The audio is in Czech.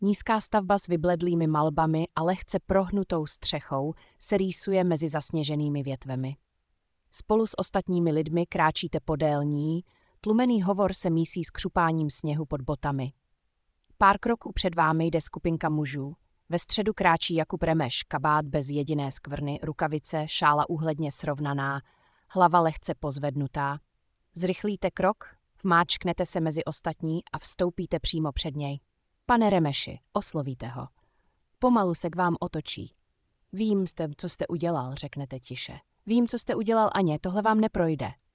Nízká stavba s vybledlými malbami a lehce prohnutou střechou se rýsuje mezi zasněženými větvemi. Spolu s ostatními lidmi kráčíte podél ní, tlumený hovor se mísí s křupáním sněhu pod botami. Pár kroků před vámi jde skupinka mužů. Ve středu kráčí Jakub Remeš, kabát bez jediné skvrny, rukavice, šála úhledně srovnaná, hlava lehce pozvednutá. Zrychlíte krok, vmáčknete se mezi ostatní a vstoupíte přímo před něj. Pane Remeši, oslovíte ho. Pomalu se k vám otočí. Vím, co jste udělal, řeknete tiše. Vím, co jste udělal, Aně, tohle vám neprojde.